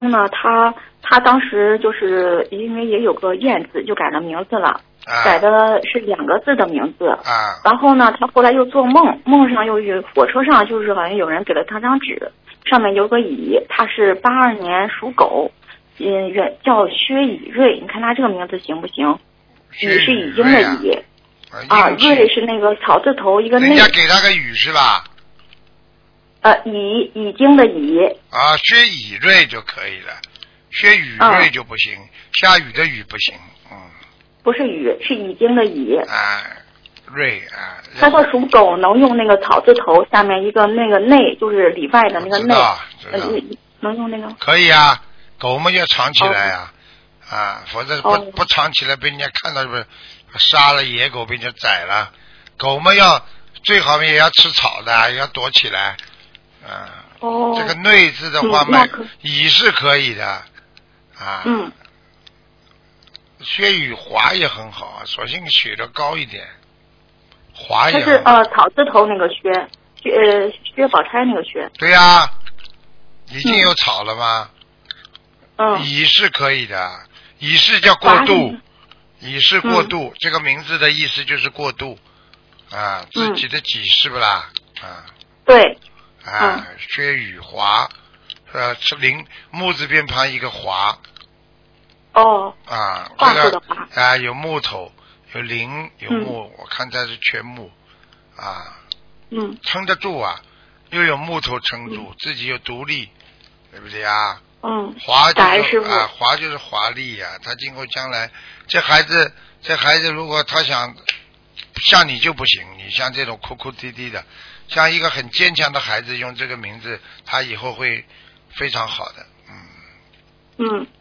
呢，他当时就是因为也有个燕字，就改了名字了，改的是2个字的名字。然后呢，他后来又做梦，梦上又有火车上就是好像有人给了他张纸，上面有个乙，他是82年属狗，叫薛以瑞。你看他这个名字行不行？乙是已经的乙，瑞是那个草字头一个内。 人家给他个乙是吧？ 已经的乙。 薛以瑞就可以了，薛雨瑞就不行，下雨的雨不行。 不是雨，是已经的乙。 瑞他说属狗能用那个草字头下面一个那个内，就是里外的那个内。能用那个？ 可以啊，狗嘛要藏起来啊。否则不藏起来被人家看到，是不是杀了野狗被人家宰了？狗嘛最好也要吃草的，要躲起来。这个内字的话嘛，乙是可以的。薛雨华也很好啊，索性学的高一点。华也。 它是草字头那个薛宝钗那个薛。 对呀，已经有草了吗？乙是可以的。乙是叫过渡，乙是过渡，这个名字的意思就是过渡自己的己是不啦？ 对。 薛雨华，是木字边旁一个华。 画出的华。 有木头，有林，有木，我看它是全木撑得住啊，又有木头撑住，自己又独立，对不对啊？华就是华丽呀，他今后将来这孩子如果他想像你就不行，你像这种哭哭啼啼的，像一个很坚强的孩子用这个名字，他以后会非常好的。